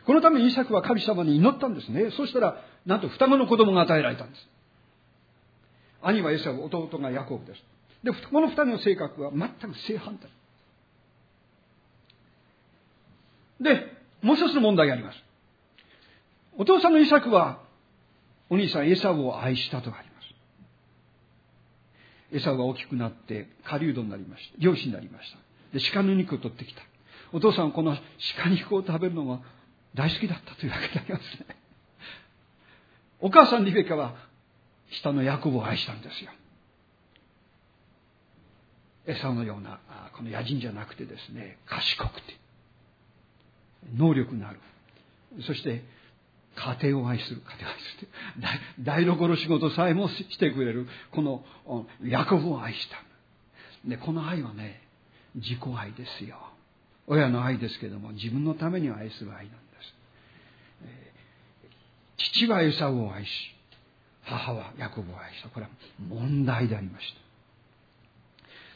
このためにイサクは神様に祈ったんですね。そしたら、なんと双子の子供が与えられたんです。兄はエサウ、弟がヤコブです。で、この二人の性格は全く正反対。で、もう一つの問題があります。お父さんのイサクは、お兄さんエサウを愛したとあります。エサウは大きくなって、狩人になりました。漁師になりました。で、鹿の肉を取ってきた。お父さんはこの鹿肉を食べるのが大好きだったというわけでありますね。お母さんリベカは、下のヤコブを愛したんですよ。エサウのような、この野人じゃなくてですね、賢くて、能力のある。そして、家庭を愛する。台所仕事さえもしてくれる、このヤコブを愛した。で、この愛はね、自己愛ですよ。親の愛ですけども、自分のために愛する愛なんです。父はエサウを愛し、母はヤコブを愛した。これは問題でありました。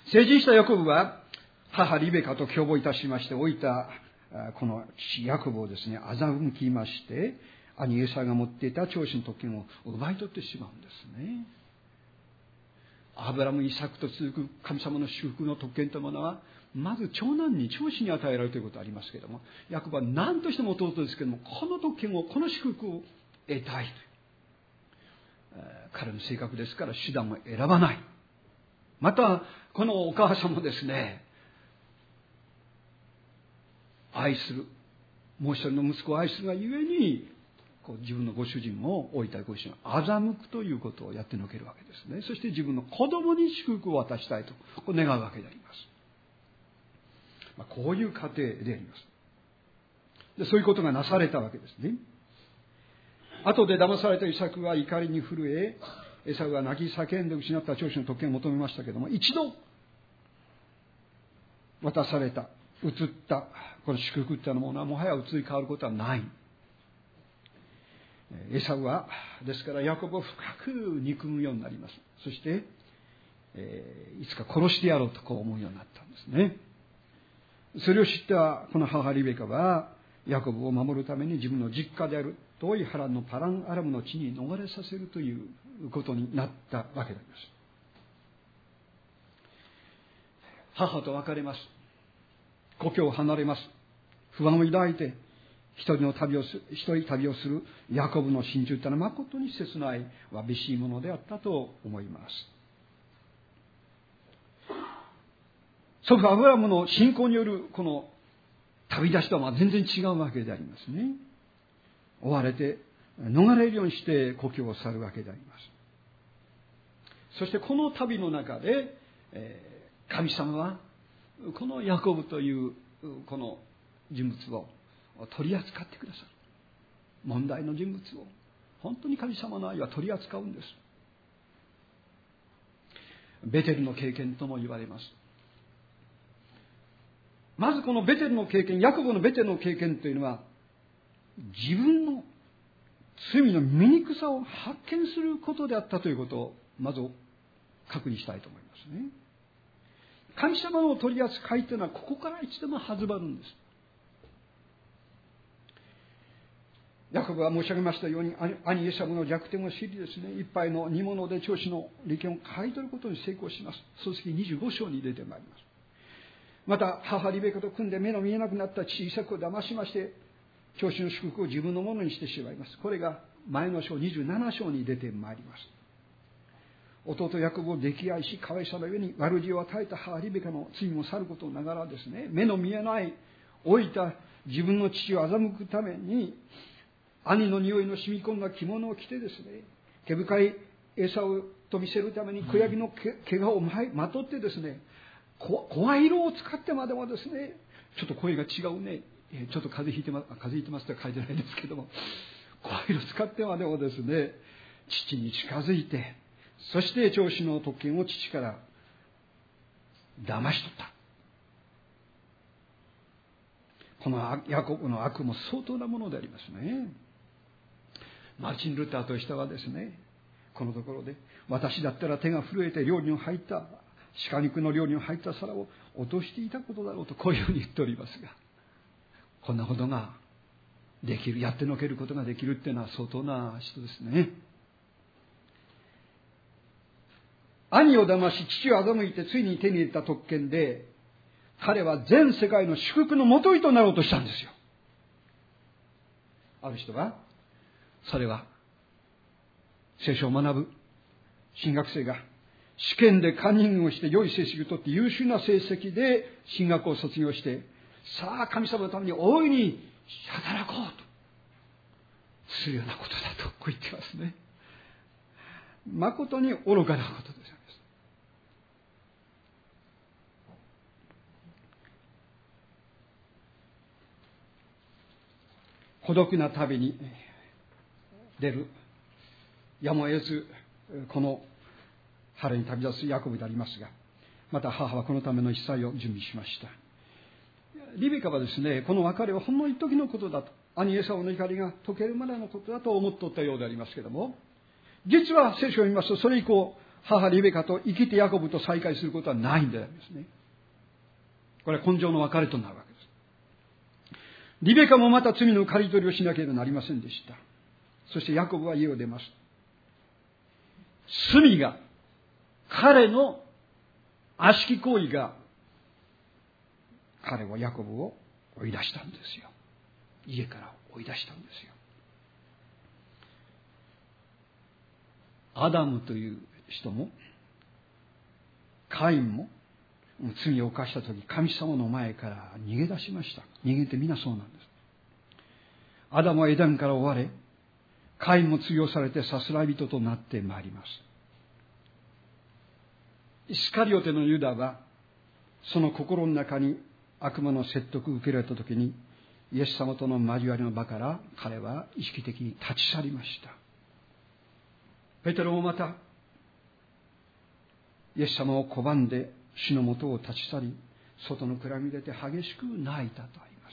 成人したヤコブは、母リベカと共謀いたしまして、老いたこの父ヤコブをですね、欺きまして、兄エサウが持っていた長子の特権を奪い取ってしまうんですね。アブラム、イサクと続く神様の祝福の特権というものは、まず長男に、長子に与えられるということがありますけれども、ヤコブは何としても弟ですけれども、この特権を、この祝福を得たいという。彼の性格ですから手段を選ばない。また、このお母さんもですね、愛する、もう一人の息子を愛するがゆえに、自分のご主人も老いたご主人を欺くということをやってのけるわけですね。そして自分の子供に祝福を渡したいと願うわけであります。こういう過程であります。で、そういうことがなされたわけですね。後で騙されたイサクは怒りに震え、エサウは泣き叫んで失った長子の特権を求めましたけれども、一度渡された、移ったこの祝福というものはもはや移り変わることはない。エサウはですからヤコブを深く憎むようになります。そして、いつか殺してやろうと思うようになったんですね。それを知ったこの母リベカはヤコブを守るために自分の実家である遠い波乱のパランアラムの地に逃れさせるということになったわけであります。母と別れます。故郷を離れます。不安を抱いて一人旅をするヤコブの心中というのは誠に切ないわびしいものであったと思います。祖父アブラムの信仰によるこの旅立ちとは全然違うわけでありますね。追われて逃れるようにして故郷を去るわけであります。そしてこの旅の中で、神様はこのヤコブというこの人物を取り扱ってくださる。問題の人物を本当に神様の愛は取り扱うんです。ベテルの経験とも言われます。まずこのベテルの経験、ヤコブのベテルの経験というのは、自分の罪の醜さを発見することであったということをまず確認したいと思いますね。神様の取り扱いというのはここからいつでも始まるんです。ヤコブは申し上げましたように、兄エサウの弱点を知りですね、一杯の煮物で長子の利権を買い取ることに成功します。創世記25章に出てまいります。また母リベカと組んで目の見えなくなった父イサクを騙しまして、長子の祝福を自分のものにしてしまいます。これが前の章27章に出てまいります。弟ヤコブを溺愛し可愛さの上に悪事を与えた母リベカの罪も去ることながらですね、目の見えない老いた自分の父を欺くために兄の匂いの染み込んだ着物を着てですね、毛深い餌をと見せるために子ヤギの毛皮をまとってですね、声色を使ってまでもですね、ちょっと声が違うね、ちょっと風邪ひいてますとは書いてないですけども、声色を使ってまでもですね、父に近づいて、そして長子の特権を父から騙し取った。このヤコブの悪も相当なものでありますね。マルチン・ルターとしてはですね、このところで、私だったら手が震えて料理に入った鹿肉の料理に入った皿を落としていたことだろうとこういうふうに言っておりますが、こんなことができる、やってのけることができるっていうのは相当な人ですね。兄を騙し父を欺いてついに手に入れた特権で、彼は全世界の祝福のもといとなろうとしたんですよ。ある人は、それは聖書を学ぶ神学生が試験でカンニングをして良い成績を取って優秀な成績で神学を卒業して、さあ神様のために大いに働こうとするようなことだとこう言ってますね。誠に愚かなことです。孤独な旅に出るやむを得ずこの春に旅立つヤコブでありますが、また母はこのための一切を準備しました。リベカはですね、この別れはほんの一時のことだと、兄エサオの怒りが解けるまでのことだと思っておったようでありますけれども、実は聖書を見ますと、それ以降母リベカと生きてヤコブと再会することはないんでありますね。これは根性の別れとなるわけです。リベカもまた罪の刈り取りをしなければなりませんでした。そしてヤコブは家を出ます。罪が、彼の悪しき行為が彼はヤコブを追い出したんですよ。家から追い出したんですよ。アダムという人もカインも罪を犯したとき、神様の前から逃げ出しました。逃げて皆そうなんです。アダムはエデンから追われ、カインも追放されてさすらい人となってまいります。イスカリオテのユダは、その心の中に悪魔の説得を受けられたときに、イエス様との交わりの場から彼は意識的に立ち去りました。ペテロもまた、イエス様を拒んで主のもとを立ち去り、外の暗闇に出て激しく泣いたとあります。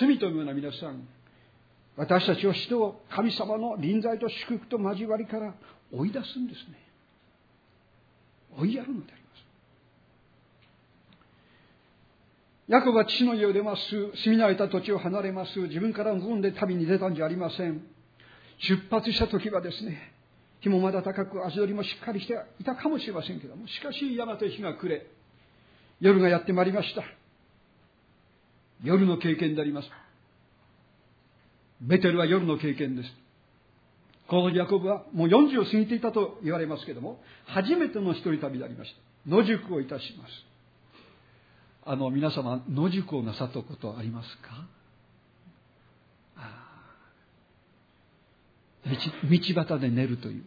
罪というような皆さん、私たちを人を神様の臨在と祝福と交わりから追い出すんですね。追いやるのであります。ヤコブは父の家を出ます。住み慣れた土地を離れます。自分から望んで旅に出たんじゃありません。出発した時はですね、日もまだ高く足取りもしっかりしていたかもしれませんけども、しかしやがて日が暮れ、夜がやってまいりました。夜の経験であります。ベテルは夜の経験です。このヤコブはもう40を過ぎていたと言われますけども、初めての一人旅でありました。野宿をいたします。皆様、野宿をなさったことありますか？道端で寝るという、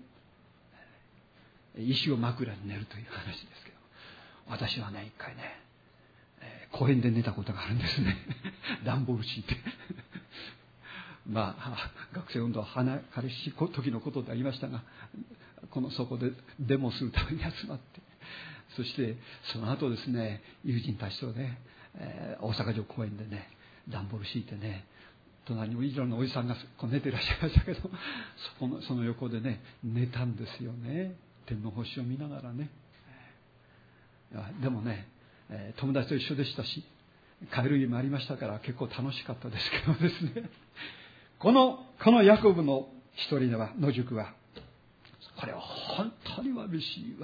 石を枕に寝るという話ですけど、私はね、一回ね、公園で寝たことがあるんですね。段ボール敷いて。まあ、学生運動は彼氏時のことでありましたが、そこでデモするために集まって、そしてその後ですね、友人たちとね、大阪城公園でね、段ボール敷いてね、隣にいろんなおじさんが寝てらっしゃいましたけど、その横でね、寝たんですよね。天の星を見ながらね。でもね、友達と一緒でしたし、帰る家もありましたから結構楽しかったですけどですね。このヤコブの一人では、野宿は、これは本当にわびしい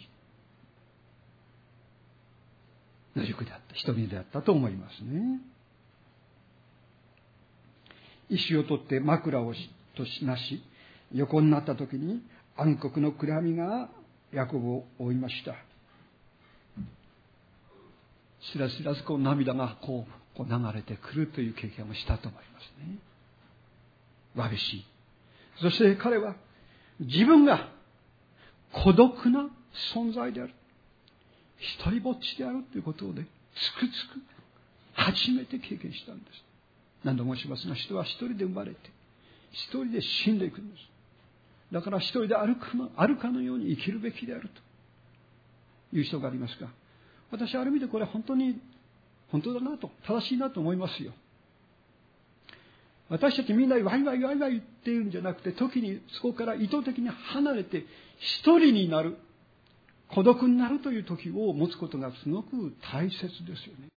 野宿であった、一人であったと思いますね。石を取って枕をとしなし、横になった時に暗黒の暗闇がヤコブを覆いました。しらしらず涙がこう流れてくるという経験をしたと思いますね。わびしい。そして彼は自分が孤独な存在である、一人ぼっちであるということをね、つくづく初めて経験したんです。何度も申しますが、人は一人で生まれて一人で死んでいくんです。だから一人で歩かのように生きるべきであるという人がありますが、私はある意味でこれは本当だなと、正しいなと思いますよ。私たちみんなワイワイ言っているんじゃなくて、時にそこから意図的に離れて一人になる、孤独になるという時を持つことがすごく大切ですよね。